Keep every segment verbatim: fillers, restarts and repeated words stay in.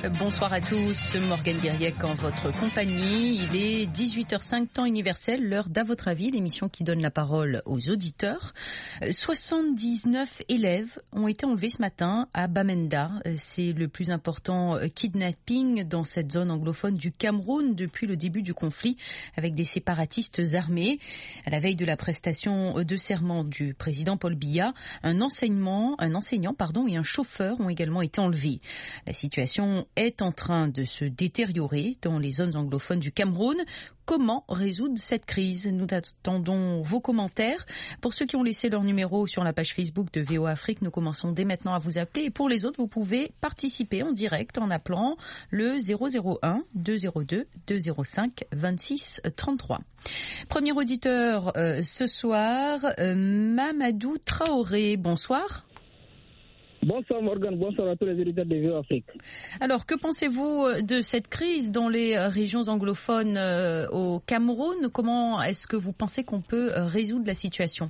Bonsoir à tous, Morgane Guiriec en votre compagnie. Il est dix-huit heures cinq, temps universel, l'heure d'À votre avis, l'émission qui donne la parole aux auditeurs. soixante-dix-neuf élèves ont été enlevés ce matin à Bamenda. C'est le plus important kidnapping dans cette zone anglophone du Cameroun depuis le début du conflit avec des séparatistes armés. À la veille de la prestation de serment du président Paul Biya, un enseignement, un enseignant pardon, et un chauffeur ont également été enlevés. La situation est en train de se détériorer dans les zones anglophones du Cameroun. Comment résoudre cette crise? Nous attendons vos commentaires. Pour ceux qui ont laissé leur numéro sur la page Facebook de V O A Afrique, nous commençons dès maintenant à vous appeler. Et pour les autres, vous pouvez participer en direct en appelant le zéro zéro un deux zéro deux deux zéro cinq vingt-six trente-trois. Premier auditeur euh, ce soir, euh, Mamadou Traoré. Bonsoir. Bonsoir Morgane, bonsoir à tous les auditeurs de V O A Afrique. Alors, que pensez-vous de cette crise dans les régions anglophones euh, au Cameroun? Comment est-ce que vous pensez qu'on peut euh, résoudre la situation?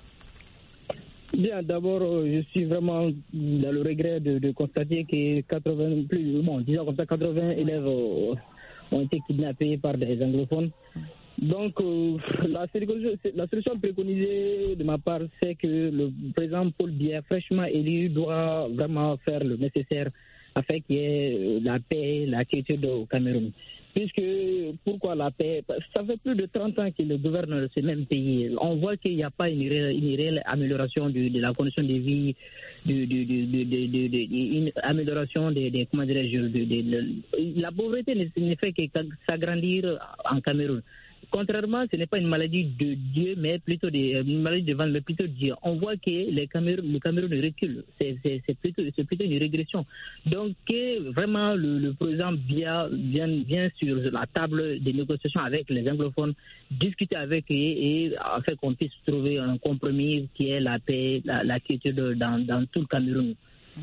Bien, d'abord, euh, je suis vraiment dans le regret de, de constater que quatre-vingts, plus, bon, disons comme ça, quatre-vingts élèves euh, ont été kidnappés par des anglophones. Donc, euh, la, solution, la solution préconisée de ma part, c'est que le président Paul Biya, fraîchement élu, doit vraiment faire le nécessaire afin qu'il y ait la paix, la quiétude au Cameroun. Puisque, pourquoi la paix? Ça fait plus de trente ans qu'il gouverne ce même pays. On voit qu'il n'y a pas une réelle, une réelle amélioration de, de la condition de vie, de, de, de, de, de, de, une amélioration des, de, comment dirais-je, de, de, de, la pauvreté ne, ne fait que s'agrandir en Cameroun. Contrairement, ce n'est pas une maladie de Dieu, mais plutôt des, une maladie de vent, mais plutôt de Dieu. On voit que les Cameroun, le Cameroun recule. C'est, c'est, c'est, plutôt, c'est plutôt une régression. Donc, que vraiment, le, le président Biya vient, vient sur la table des négociations avec les anglophones, discuter avec eux et afin qu'on puisse trouver un compromis qui est la paix, la, la quiétude dans, dans tout le Cameroun.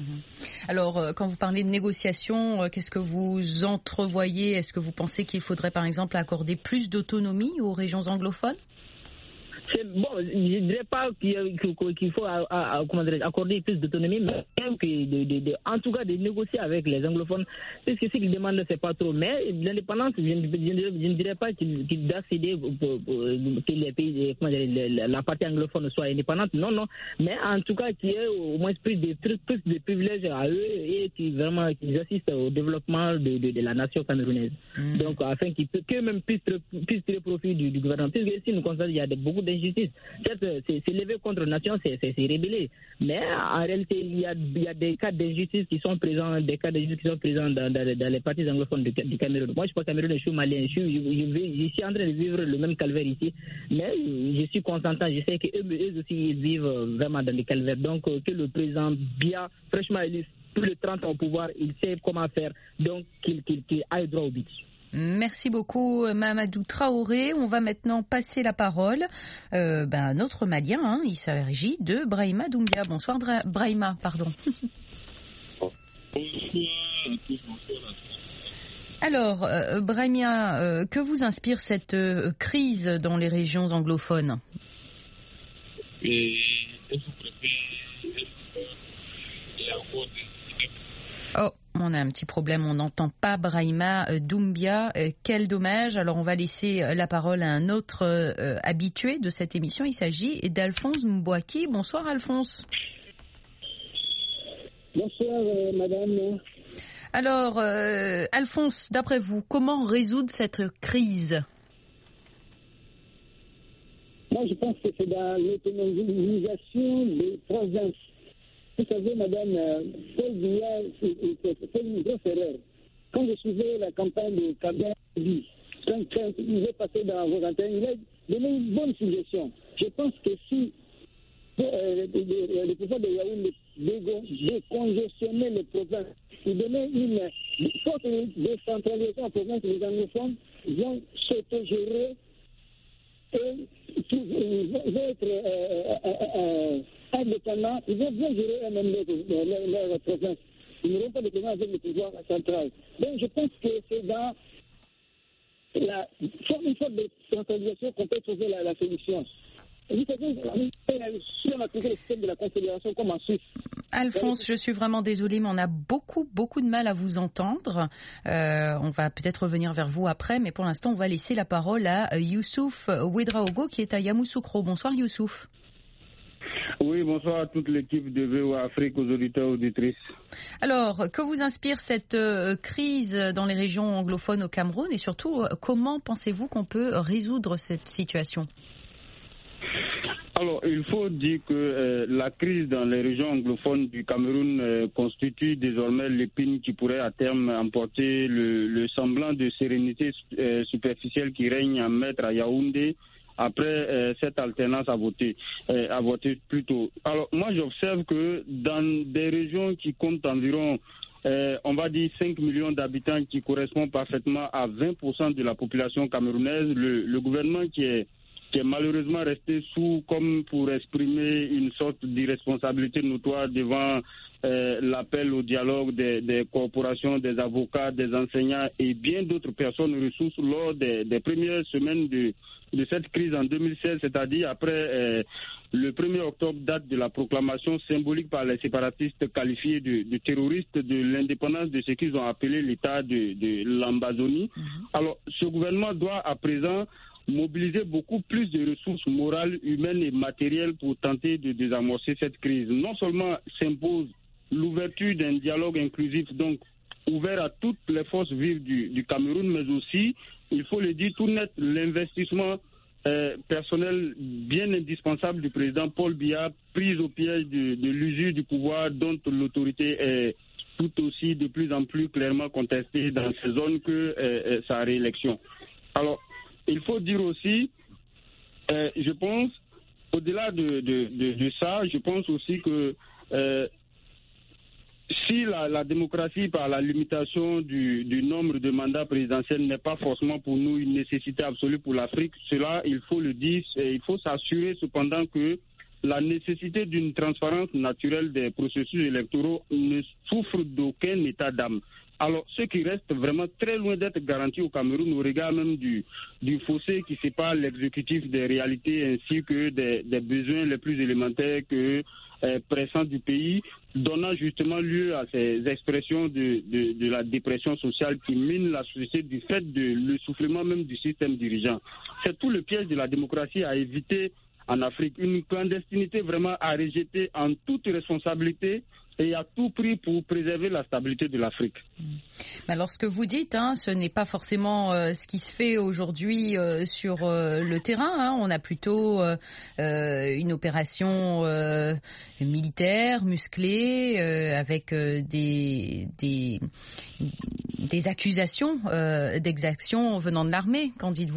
Alors, quand vous parlez de négociations, qu'est-ce que vous entrevoyez? Est-ce que vous pensez qu'il faudrait, par exemple, accorder plus d'autonomie aux régions anglophones? C'est, bon, je ne dirais pas qu'il, qu'il faut à, à, comment dire, accorder plus d'autonomie, mais même que de, de, de, en tout cas de négocier avec les anglophones, puisque ce qu'ils demandent, c'est pas trop. Mais l'indépendance, je, je, je ne dirais pas qu'il, qu'il doit céder pour, pour, pour, que les pays, comment dire, la, la partie anglophone soit indépendante. Non, non. Mais en tout cas, qu'il y ait au moins plus de, plus, plus de privilèges à eux et qu'ils vraiment qu'ils assistent au développement de, de, de la nation camerounaise. Mmh. Donc, afin qu'ils qu'eux-mêmes puissent, puissent tirer profit du, du gouvernement. Puisque ici, nous constatons qu'il y a de, beaucoup d'injustices. Certes, c'est, c'est levé contre la nation, c'est, c'est, c'est rébellé. Mais en réalité, il y a, il y a des cas d'injustice qui sont présents, des cas d'injustice qui sont présents dans, dans, dans les parties anglophones du, du Cameroun. Moi, je suis pas Cameroun, je suis malien. Je suis, je, je, je suis en train de vivre le même calvaire ici. Mais je suis contentant. Je sais qu'eux eux aussi ils vivent vraiment dans le calvaire. Donc, que le président Biya, fraîchement élu, plus de trente ans au pouvoir, il sait comment faire. Donc, qu'il, qu'il, qu'il aille droit au but. Merci beaucoup Mamadou Traoré. On va maintenant passer la parole euh, ben, à un autre Malien. Hein. Il s'agit de Brahima Doumbia. Bonsoir Dra- Brahima, pardon. Alors, euh, Brahima, euh, que vous inspire cette euh, crise dans les régions anglophones? Et est-ce que vous préférez, est-ce qu'il y a encore des... Oh, on a un petit problème, on n'entend pas Brahima euh, Doumbia. Euh, quel dommage. Alors, on va laisser euh, la parole à un autre euh, habitué de cette émission. Il s'agit d'Alphonse Mbouaki. Bonsoir, Alphonse. Bonsoir, euh, madame. Alors, euh, Alphonse, d'après vous, comment résoudre cette crise? Moi, je pense que c'est dans l'autonomisation des provinces. Vous savez, madame, Paul Biya fait une grosse erreur. Quand je suivais la campagne de Kabila, quand, quand il est passé dans vos antennes, il a donné une bonne suggestion. Je pense que si euh, le, le pouvoir de Yaoundé décongestionner les provinces, il donnait une forte décentralisation en province des anglophones, ils vont s'autogérer et ils vont être euh, euh, euh, indépendants, ils vont bien gérer eux-mêmes leur, leur province. Ils n'auront pas de problème avec le pouvoir central. Donc je pense que c'est dans la une sorte de centralisation qu'on peut trouver la, la solution. Vous savez, si on a trouvé le système de la confédération comme en Suisse, Alphonse, je suis vraiment désolée, mais on a beaucoup, beaucoup de mal à vous entendre. Euh, on va peut-être revenir vers vous après, mais pour l'instant, on va laisser la parole à Youssouf Ouedraogo, qui est à Yamoussoukro. Bonsoir Youssouf. Oui, bonsoir à toute l'équipe de V O A Afrique, aux auditeurs et auditrices. Alors, que vous inspire cette euh, crise dans les régions anglophones au Cameroun et surtout, euh, comment pensez-vous qu'on peut résoudre cette situation ? Alors, il faut dire que euh, la crise dans les régions anglophones du Cameroun euh, constitue désormais l'épine qui pourrait à terme emporter le, le semblant de sérénité euh, superficielle qui règne en maître à Yaoundé après euh, cette alternance à voter, euh, à voter plutôt. Alors, moi, j'observe que dans des régions qui comptent environ, euh, on va dire, cinq millions d'habitants, qui correspondent parfaitement à vingt pour cent de la population camerounaise, le, le gouvernement qui est qui est malheureusement resté sous, comme pour exprimer une sorte d'irresponsabilité notoire devant euh, l'appel au dialogue des, des corporations, des avocats, des enseignants et bien d'autres personnes ressources lors des, des premières semaines de, de cette crise en deux mille seize, c'est-à-dire après euh, le premier octobre, date de la proclamation symbolique par les séparatistes qualifiés de, de terroristes de l'indépendance de ce qu'ils ont appelé l'État de, de l'Ambazonie. Mmh. Alors, ce gouvernement doit à présent mobiliser beaucoup plus de ressources morales, humaines et matérielles pour tenter de désamorcer cette crise. Non seulement s'impose l'ouverture d'un dialogue inclusif, donc ouvert à toutes les forces vives du, du Cameroun, mais aussi, il faut le dire tout net, l'investissement euh, personnel bien indispensable du président Paul Biya, pris au piège de, de l'usure du pouvoir dont l'autorité est tout aussi de plus en plus clairement contestée dans ces zones que euh, sa réélection. Alors, il faut dire aussi, euh, je pense, au-delà de, de, de, de ça, je pense aussi que euh, si la, la démocratie par la limitation du, du nombre de mandats présidentiels n'est pas forcément pour nous une nécessité absolue pour l'Afrique, cela, il faut le dire, et il faut s'assurer cependant que la nécessité d'une transparence naturelle des processus électoraux ne souffre d'aucun état d'âme. Alors, ce qui reste vraiment très loin d'être garanti au Cameroun au regard même du, du fossé qui sépare l'exécutif des réalités ainsi que des, des besoins les plus élémentaires que euh, pressants du pays, donnant justement lieu à ces expressions de, de, de la dépression sociale qui mine la société du fait de l'essoufflement même du système dirigeant. C'est tout le piège de la démocratie à éviter en Afrique, une clandestinité vraiment à rejeter en toute responsabilité et à tout prix pour préserver la stabilité de l'Afrique. Alors ce que vous dites, hein, ce n'est pas forcément euh, ce qui se fait aujourd'hui euh, sur euh, le terrain. Hein. On a plutôt euh, euh, une opération euh, militaire, musclée, euh, avec euh, des, des, des accusations euh, d'exactions venant de l'armée. Qu'en dites-vous ?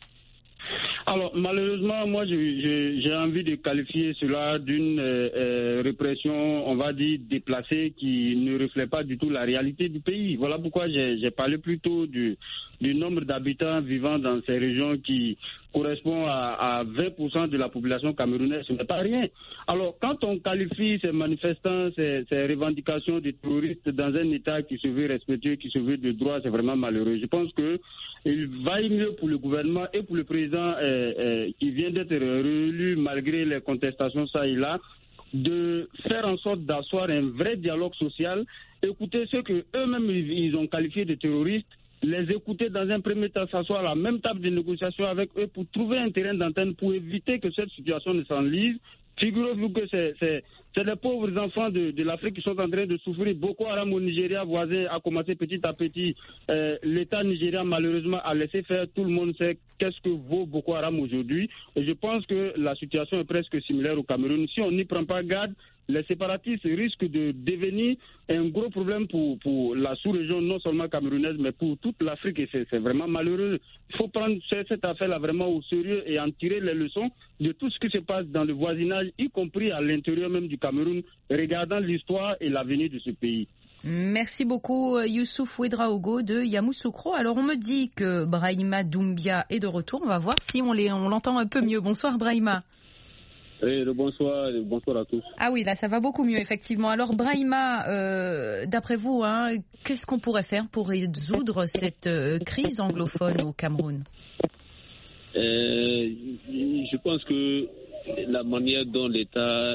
Alors, malheureusement, moi, je, je, j'ai envie de qualifier cela d'une euh, euh, répression, on va dire, déplacée, qui ne reflète pas du tout la réalité du pays. Voilà pourquoi j'ai, j'ai parlé plutôt du, du nombre d'habitants vivant dans ces régions qui correspond à, à vingt pour cent de la population camerounaise. Ce n'est pas rien. Alors, quand on qualifie ces manifestants, ces, ces revendications de terroristes dans un État qui se veut respectueux, qui se veut de droit, c'est vraiment malheureux. Je pense que il vaille mieux pour le gouvernement et pour le président euh, euh, qui vient d'être réélu malgré les contestations ça et là, de faire en sorte d'asseoir un vrai dialogue social, écouter ceux que eux-mêmes ils ont qualifiés de terroristes, les écouter dans un premier temps, s'asseoir à la même table de négociation avec eux pour trouver un terrain d'antenne pour éviter que cette situation ne s'enlise. Figurez-vous que c'est, c'est, c'est les pauvres enfants de, de l'Afrique qui sont en train de souffrir. Boko Haram au Nigeria voisin a commencé petit à petit. Euh, L'État nigérien, malheureusement, a laissé faire. Tout le monde sait qu'est-ce que vaut Boko Haram aujourd'hui. Et je pense que la situation est presque similaire au Cameroun. Si on n'y prend pas garde, les séparatistes risquent de devenir un gros problème pour, pour la sous-région, non seulement camerounaise, mais pour toute l'Afrique. Et c'est, c'est vraiment malheureux. Il faut prendre cette affaire-là vraiment au sérieux et en tirer les leçons de tout ce qui se passe dans le voisinage, y compris à l'intérieur même du Cameroun, regardant l'histoire et l'avenir de ce pays. Merci beaucoup Youssouf Ouedraogo de Yamoussoukro. Alors on me dit que Brahima Doumbia est de retour. On va voir si on, les, on l'entend un peu mieux. Bonsoir Brahima. Eh, bonsoir, bonsoir à tous. Ah oui, là ça va beaucoup mieux effectivement. Alors Brahima, euh, d'après vous, hein, qu'est-ce qu'on pourrait faire pour résoudre cette euh, crise anglophone au Cameroun ? euh, Je pense que la manière dont l'État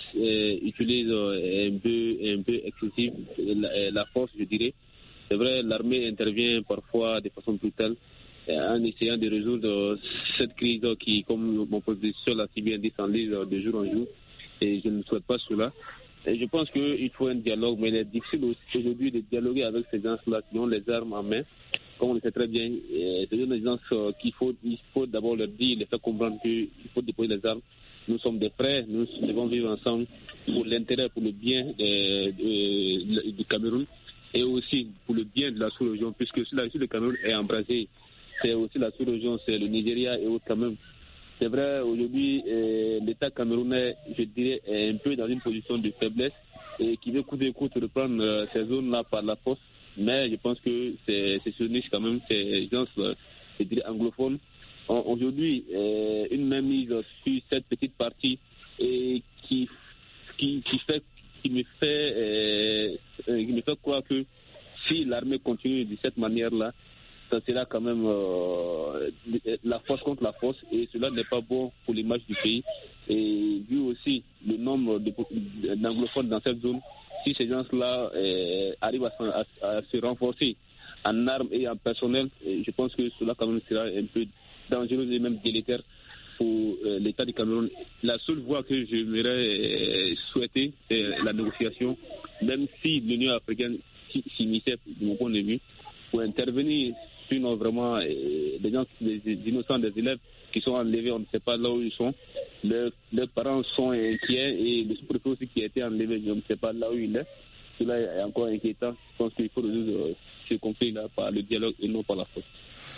euh, utilisent un peu, un peu excessif la, la force, je dirais. C'est vrai, l'armée intervient parfois de façon brutale en essayant de résoudre cette crise qui, comme mon professeur l'a si bien dit, s'enlise de jour en jour. Et je ne souhaite pas cela. Et je pense qu'il faut un dialogue, mais il est difficile aussi aujourd'hui de dialoguer avec ces gens-là qui ont les armes en main. Comme on le sait très bien, c'est des gens qu'il faut, il faut d'abord leur dire, les faire comprendre qu'il faut déposer les armes. Nous sommes des frères, nous devons vivre ensemble pour l'intérêt, pour le bien de, de, de, du Cameroun et aussi pour le bien de la sous-région, puisque si, la, si le Cameroun est embrasé, c'est aussi la sous-région, c'est le Nigeria et autres quand même. C'est vrai, aujourd'hui, euh, l'État camerounais, je dirais, est un peu dans une position de faiblesse et qui veut coûte que coûte reprendre euh, ces zones-là par la force. Mais je pense que c'est, c'est sur niche quand même, ces gens, euh, je dirais, anglophones. On, aujourd'hui, euh, une mainmise sur cette petite partie et qui, qui, qui, fait, qui, me fait, euh, qui me fait croire que si l'armée continue de cette manière-là, ça sera quand même euh, la force contre la force et cela n'est pas bon pour l'image du pays. Et vu aussi le nombre de, d'anglophones dans cette zone, si ces gens-là euh, arrivent à, à, à se renforcer en armes et en personnel, je pense que cela quand même sera un peu dangereux et même délétère pour euh, l'État du Cameroun. La seule voie que j'aimerais euh, souhaiter, c'est la négociation, même si l'Union africaine s'immisçait, de mon point de vue, pour intervenir. Sinon, vraiment, euh, des gens, des, des innocents, des élèves qui sont enlevés, on ne sait pas là où ils sont. Leurs, leurs parents sont inquiets et le sous-préfet aussi qui a été enlevé, je ne sais pas là où il est. Cela est encore inquiétant. Je pense qu'il faut résoudre euh, ce conflit-là par le dialogue et non par la force.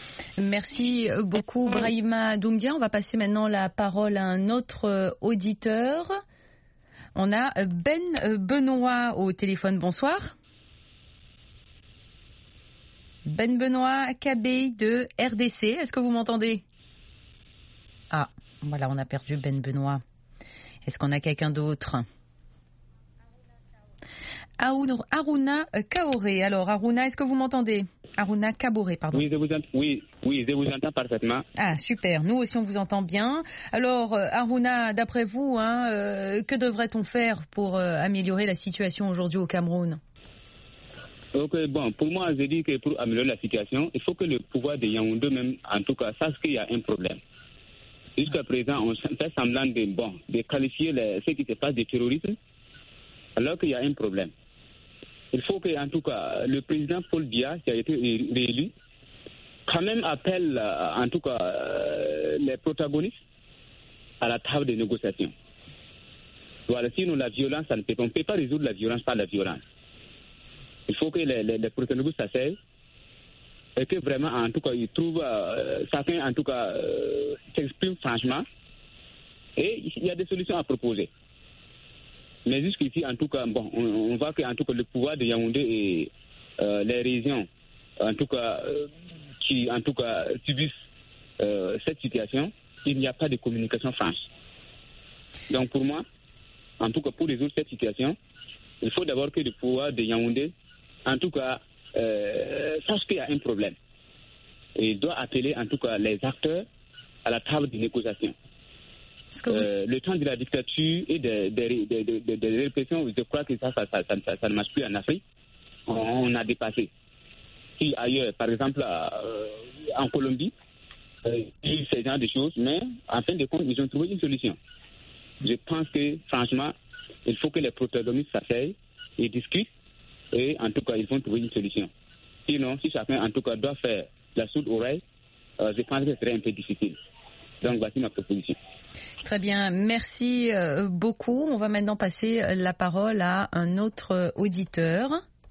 Merci beaucoup, Brahima Doumbia. On va passer maintenant la parole à un autre auditeur. On a Ben Benoît au téléphone. Bonsoir. Ben Benoît Kabé de R D C, est-ce que vous m'entendez? Ah, voilà, on a perdu Ben Benoît. Est-ce qu'on a quelqu'un d'autre? Aruna Kaoré. Alors, Aruna, est-ce que vous m'entendez? Aruna Kaboré, pardon. Oui je, vous ent- oui, oui, je vous entends parfaitement. Ah, super. Nous aussi, on vous entend bien. Alors, Aruna, d'après vous, hein, euh, que devrait-on faire pour euh, améliorer la situation aujourd'hui au Cameroun? Ok, bon, pour moi, je dis que pour améliorer la situation, il faut que le pouvoir de Yaoundé même, en tout cas, sache qu'il y a un problème. Jusqu'à présent, on fait semblant de, bon, de qualifier les, ce qui se passe de terrorisme, alors qu'il y a un problème. Il faut que, en tout cas, le président Paul Biya, qui a été réélu, quand même appelle, en tout cas, les protagonistes à la table de négociation. Voilà, sinon la violence, ça ne peut, on ne peut pas résoudre la violence par la violence. Il faut que les, les, les protagonistes s'asseyent et que vraiment, en tout cas, ils trouvent, euh, chacun, en tout cas, euh, s'exprime franchement et il y a des solutions à proposer. Mais jusqu'ici, en tout cas, bon, on, on voit que, en tout cas, le pouvoir de Yaoundé et euh, les régions, en tout cas, euh, qui, en tout cas, subissent euh, cette situation, il n'y a pas de communication franche. Donc, pour moi, en tout cas, pour résoudre cette situation, il faut d'abord que le pouvoir de Yaoundé, en tout cas, euh, sache qu'il y a un problème. Et il doit appeler, en tout cas, les acteurs à la table de négociation. Euh, le temps de la dictature et des de, de, de, de, de répressions, je crois que ça, ça, ça, ça, ça, ça ne marche plus en Afrique. On, on a dépassé. Si ailleurs, par exemple, euh, en Colombie, euh, il y a eu ce genre de choses, mais en fin de compte, ils ont trouvé une solution. Je pense que, franchement, il faut que les protagonistes s'asseyent et discutent, et en tout cas, ils vont trouver une solution. Sinon, si chacun, en tout cas, doit faire la sourde oreille, euh, je pense que ce serait un peu difficile. Donc, voici ma proposition. Très bien, merci beaucoup. On va maintenant passer la parole à un autre auditeur.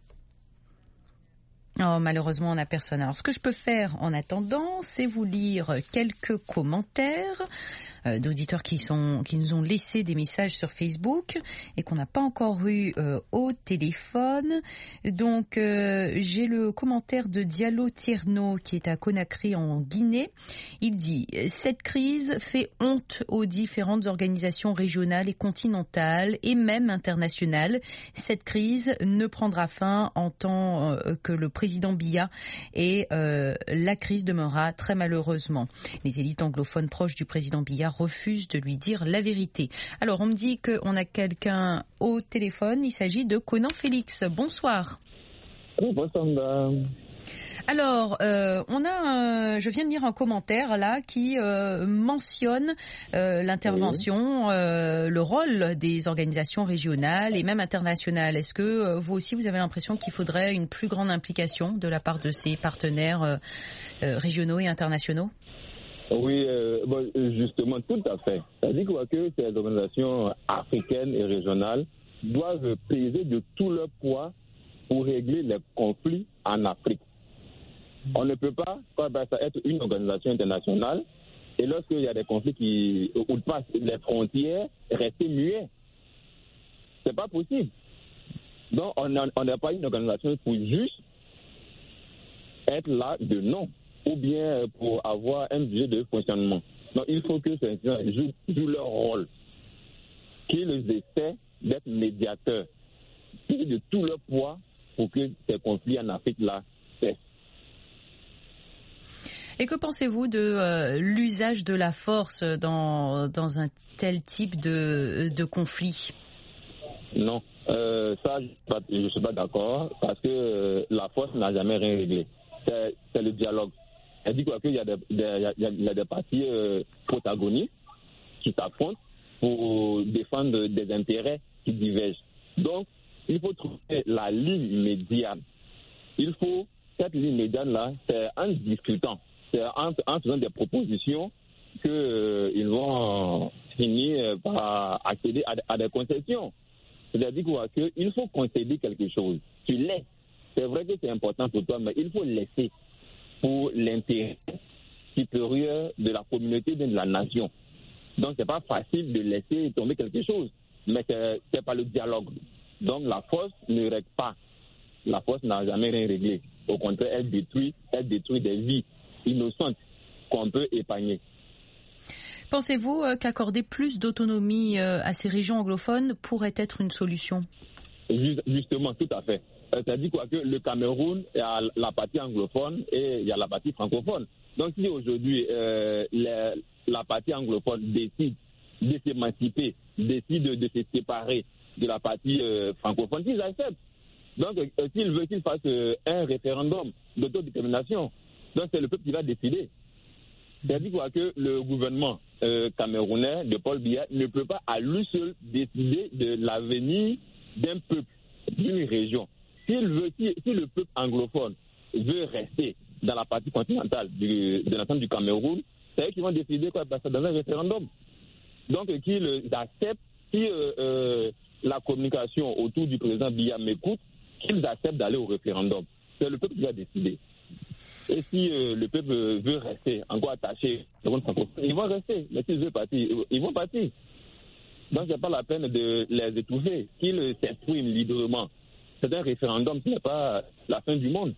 Oh, malheureusement, on n'a personne. Alors, ce que je peux faire en attendant, c'est vous lire quelques commentaires euh, d'auditeurs qui sont qui nous ont laissé des messages sur Facebook et qu'on n'a pas encore eu euh, au téléphone. Donc, euh, j'ai le commentaire de Diallo Tierno qui est à Conakry en Guinée. Il dit « Cette crise fait honte aux différentes organisations régionales et continentales et même internationales. Cette crise ne prendra fin en tant euh, que le président Biya et euh, la crise demeurera très malheureusement. Les élites anglophones proches du président Biya refuse de lui dire la vérité. Alors, on me dit qu'on a quelqu'un au téléphone. Il s'agit de Conan Félix. Bonsoir. Bonsoir. Alors, euh, on a, euh, je viens de lire un commentaire là qui euh, mentionne euh, l'intervention, oui. euh, le rôle des organisations régionales et même internationales. Est-ce que euh, vous aussi, vous avez l'impression qu'il faudrait une plus grande implication de la part de ces partenaires euh, euh, régionaux et internationaux? Oui, euh, bon, justement, tout à fait. C'est-à-dire que ces organisations africaines et régionales doivent peser de tout leur poids pour régler les conflits en Afrique. On ne peut pas, pas ça être une organisation internationale et lorsqu'il y a des conflits qui passent les frontières, rester muet. C'est pas possible. Donc on n'a pas une organisation pour juste être là de nom ou bien pour avoir un budget de fonctionnement. Donc il faut que ces gens jouent, jouent leur rôle, qu'ils essaient d'être médiateurs et de tout leur poids pour que ces conflits en Afrique là cessent. Et que pensez-vous de euh, l'usage de la force dans, dans un tel type de, de conflit? Non, euh, ça, je ne suis pas d'accord parce que euh, la force n'a jamais rien réglé. C'est, c'est le dialogue. Elle dit quoi qu'il y a des, des, il y a des partis euh, protagonistes qui s'affrontent pour défendre des intérêts qui divergent. Donc, il faut trouver la ligne médiane. Il faut, cette ligne médiane-là, c'est en discutant. C'est en, en faisant des propositions qu'ils euh, vont finir par accéder à, à des concessions. C'est-à-dire quoi, qu'il faut concéder quelque chose. Tu laisses. C'est vrai que c'est important pour toi, mais il faut laisser pour l'intérêt supérieur de la communauté, de la nation. Donc, c'est pas facile de laisser tomber quelque chose, mais c'est, c'est pas le dialogue. Donc, la force ne règle pas. La force n'a jamais rien réglé. Au contraire, elle détruit, elle détruit des vies innocentes qu'on peut épargner. Pensez-vous euh, qu'accorder plus d'autonomie euh, à ces régions anglophones pourrait être une solution? Just, Justement, tout à fait. Euh, C'est-à-dire quoi que le Cameroun, il y a la partie anglophone et il y a la partie francophone. Donc si aujourd'hui euh, les, la partie anglophone décide de s'émanciper, décide de, de se séparer de la partie euh, francophone, qu'ils acceptent. Donc euh, s'ils veulent qu'ils fassent euh, un référendum d'autodétermination, donc c'est le peuple qui va décider. C'est-à-dire quoi que le gouvernement euh, camerounais de Paul Biya ne peut pas à lui seul décider de l'avenir d'un peuple, d'une région. S'il veut, si, si le peuple anglophone veut rester dans la partie continentale du, de l'ensemble du Cameroun, c'est eux qui vont décider quoi, dans un référendum. Donc qu'ils acceptent, si euh, euh, la communication autour du président Biya m'écoute, qu'ils acceptent d'aller au référendum. C'est le peuple qui va décider. Et si euh, le peuple veut rester encore attaché, ils vont rester. Mais s'ils veulent partir, ils vont partir. Donc, ce n'est pas la peine de les étouffer. Qu'ils s'expriment librement. C'est un référendum, ce n'est pas la fin du monde.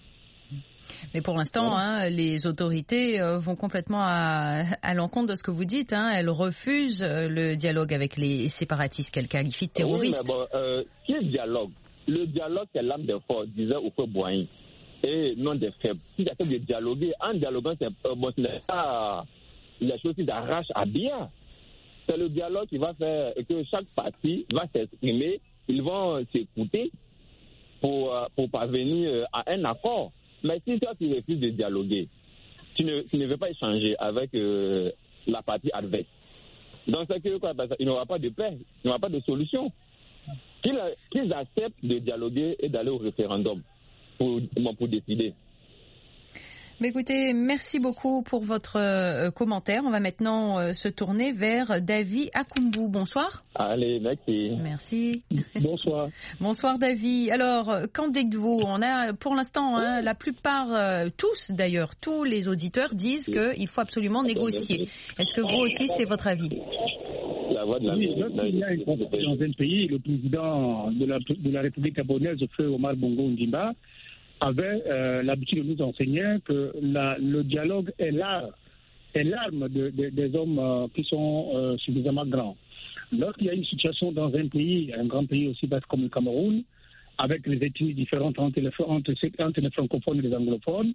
Mais pour l'instant, ouais. hein, les autorités euh, vont complètement à, à l'encontre de ce que vous dites. Hein. Elles refusent euh, le dialogue avec les séparatistes qu'elles qualifient de terroristes. Oui, mais bon, euh, quel dialogue? Le dialogue, c'est l'âme des forts, disait Oufé Boigny. Et non des faibles. Si tu essaies de dialoguer, en dialoguant, c'est, euh, bon, ce n'est pas les choses qui s'arrachent à bien. C'est le dialogue qui va faire que chaque partie va s'exprimer, ils vont s'écouter pour, pour parvenir à un accord. Mais si toi tu refuses de dialoguer, tu ne, tu ne veux pas échanger avec euh, la partie adverse. Donc c'est que quoi, il n'y aura pas de paix, il n'y aura pas de solution. Qu'ils, qu'ils acceptent de dialoguer et d'aller au référendum. Pour, pour décider. Mais écoutez, merci beaucoup pour votre euh, commentaire. On va maintenant euh, se tourner vers David Akumbu. Bonsoir. Allez, merci. Merci. Bonsoir. Bonsoir David. Alors, qu'en dites-vous? On a pour l'instant, hein, la plupart, euh, tous d'ailleurs, tous les auditeurs disent qu'il faut absolument négocier. Est-ce que vous aussi, c'est votre avis? La voix de la oui, lorsqu'il y a une conflit dans un pays, le président de la, de la République gabonaise, Feu Omar Bongo Ondimba, avait euh, l'habitude de nous enseigner que la, le dialogue est l'art, est l'arme de, de, des hommes euh, qui sont euh, suffisamment grands. Lorsqu'il y a une situation dans un pays, un grand pays aussi vaste comme le Cameroun, avec les ethnies différentes entre les, entre, entre les francophones et les anglophones,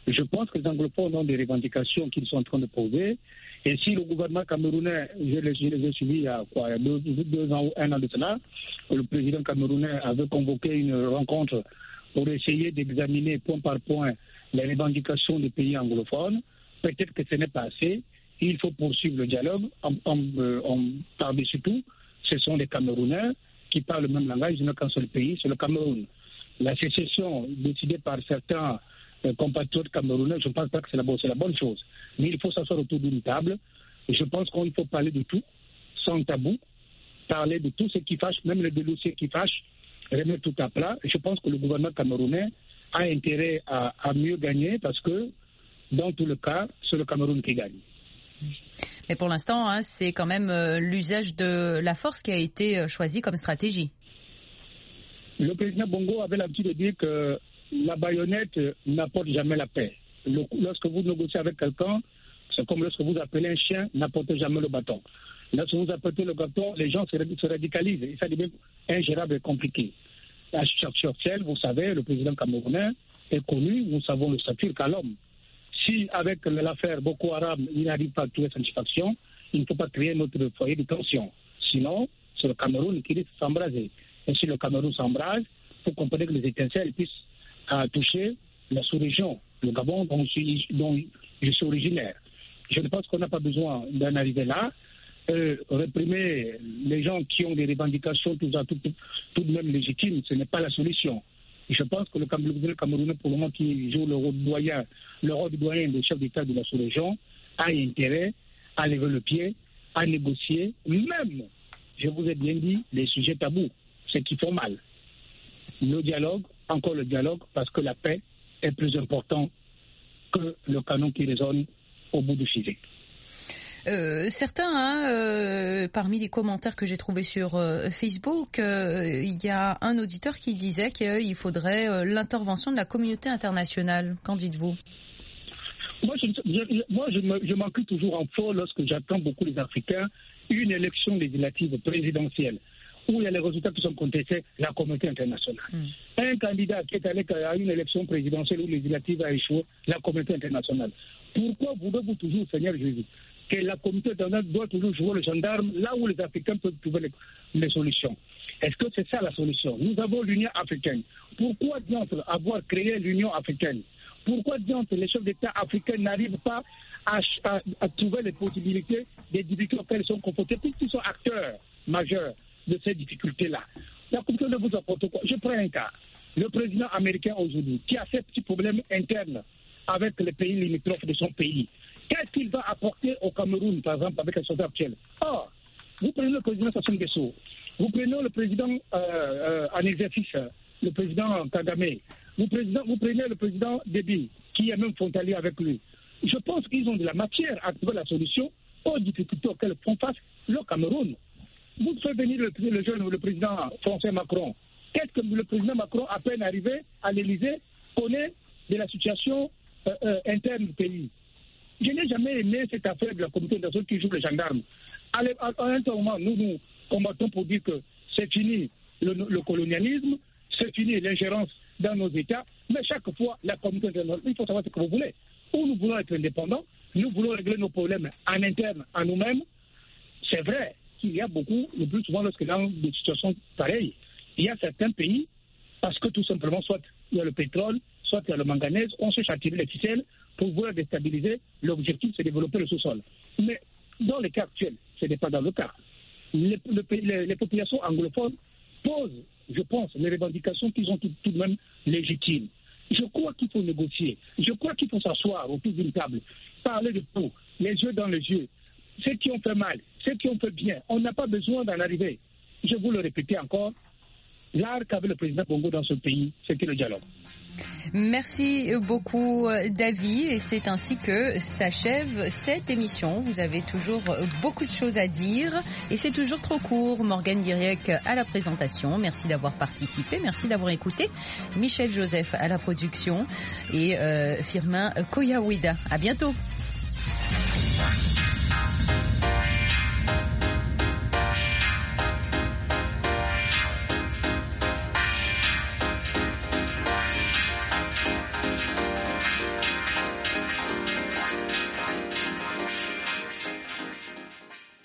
Je pense que les anglophones ont des revendications qu'ils sont en train de poser. Et si le gouvernement camerounais, je les, je les ai suivis il y a quoi, il y a deux, deux ans ou un an de cela, le président camerounais avait convoqué une rencontre pour essayer d'examiner point par point les revendications des pays anglophones. Peut-être que ce n'est pas assez. Il faut poursuivre le dialogue. En, en, en, par-dessus tout, ce sont les Camerounais qui parlent le même langage. Il n'y a qu'un seul pays, c'est le Cameroun. La sécession décidée par certains euh, compatriotes camerounais, je ne pense pas que c'est la, bonne, c'est la bonne chose. Mais il faut s'asseoir autour d'une table. Et je pense qu'il faut parler de tout, sans tabou, parler de tout ce qui fâche, même les dossiers qui fâchent, remettre tout à plat. Et je pense que le gouvernement camerounais a intérêt à, à mieux gagner parce que, dans tout le cas, c'est le Cameroun qui gagne. Mais pour l'instant, hein, c'est quand même euh, l'usage de la force qui a été euh, choisi comme stratégie. Le président Bongo avait l'habitude de dire que la baïonnette n'apporte jamais la paix. Le, lorsque vous négociez avec quelqu'un, c'est comme lorsque vous appelez un chien, n'apportez jamais le bâton. Lorsque vous appelez le bâton, les gens se, se radicalisent et ça devient ingérable et compliqué. À Churchill, vous savez, le président camerounais est connu, nous savons le statut qu'a l'homme. Si, avec l'affaire Boko Haram, il n'arrive pas à trouver satisfaction, il ne faut pas créer notre foyer de tension. Sinon, c'est le Cameroun qui risque de s'embraser. Et si le Cameroun s'embrase, il faut comprendre que les étincelles puissent euh, toucher la sous-région, le Gabon dont je, suis, dont je suis originaire. Je pense qu'on n'a pas besoin d'en arriver là. Euh, réprimer les gens qui ont des revendications tout, tout, tout, tout de même légitimes, ce n'est pas la solution. Et je pense que le Camerounais, pour le moment, qui joue le rôle de doyen, le rôle de doyen des chefs d'État de la sous-région, a intérêt à lever le pied, à négocier, même, je vous ai bien dit, les sujets tabous, ce qui font mal. Le dialogue, encore le dialogue, parce que la paix est plus important que le canon qui résonne au bout du fusil. Euh, certains, hein, euh, parmi les commentaires que j'ai trouvés sur euh, Facebook, euh, il y a un auditeur qui disait qu'il faudrait euh, l'intervention de la communauté internationale. Qu'en dites-vous ? Moi, je, je, moi, je, me, je m'encule toujours en faux lorsque j'attends beaucoup les Africains une élection législative présidentielle où il y a les résultats qui sont contestés, la communauté internationale. Mm. Un candidat qui est allé à une élection présidentielle ou législative a échoué, la communauté internationale. Pourquoi voulez-vous toujours, Seigneur Jésus, que la communauté internationale doit toujours jouer le gendarme là où les Africains peuvent trouver les, les solutions? Est-ce que c'est ça la solution? Nous avons l'Union africaine. Pourquoi diantre avoir créé l'Union africaine? Pourquoi diantre les chefs d'État africains n'arrivent pas à, à, à trouver les possibilités des difficultés auxquelles ils sont confrontés, puisqu'ils sont acteurs majeurs de ces difficultés-là? La communauté ne vous apporte quoi? Je prends un cas. Le président américain aujourd'hui, qui a ces petits problèmes internes avec les pays limitrophes de son pays, qu'est-ce qu'il va apporter au Cameroun, par exemple, avec la situation actuelle? Or, vous prenez le président Sassou Nguesso, vous prenez le président euh, euh, en exercice, le président Kagame, vous, président, vous prenez le président Déby, qui est même frontalier avec lui. Je pense qu'ils ont de la matière à trouver la solution aux difficultés auxquelles font face le Cameroun. Vous faites venir le, le jeune, le président français Macron. Qu'est-ce que le président Macron, à peine arrivé à l'Élysée, connaît de la situation euh, euh, interne du pays? Je n'ai jamais aimé cette affaire de la communauté internationale qui joue les gendarmes. À, à, à un moment, nous nous combattons pour dire que c'est fini le, le colonialisme, c'est fini l'ingérence dans nos États, mais chaque fois, la communauté internationale, il faut savoir ce que vous voulez. Ou nous voulons être indépendants, nous voulons régler nos problèmes en interne, à nous-mêmes. C'est vrai qu'il y a beaucoup, le plus souvent lorsque dans des situations pareilles, il y a certains pays, parce que tout simplement, soit il y a le pétrole, soit il y a le manganèse, on se châtie les ficelles pour vouloir déstabiliser. L'objectif, c'est de développer le sous-sol. Mais dans les cas actuels, ce n'est pas dans le cas. Les, les, les populations anglophones posent, je pense, les revendications qui sont tout, tout de même légitimes. Je crois qu'il faut négocier. Je crois qu'il faut s'asseoir autour d'une table, parler de tout, les yeux dans les yeux. Ceux qui ont fait mal, ceux qui ont fait bien, on n'a pas besoin d'en arriver. Je vous le répéter encore, l'art qu'avait le président Bongo dans ce pays, c'était le dialogue. Merci beaucoup, David. Et c'est ainsi que s'achève cette émission. Vous avez toujours beaucoup de choses à dire et c'est toujours trop court. Morgane Guiriec à la présentation. Merci d'avoir participé. Merci d'avoir écouté. Michel Joseph à la production et euh, Firmin Koyawida. À bientôt.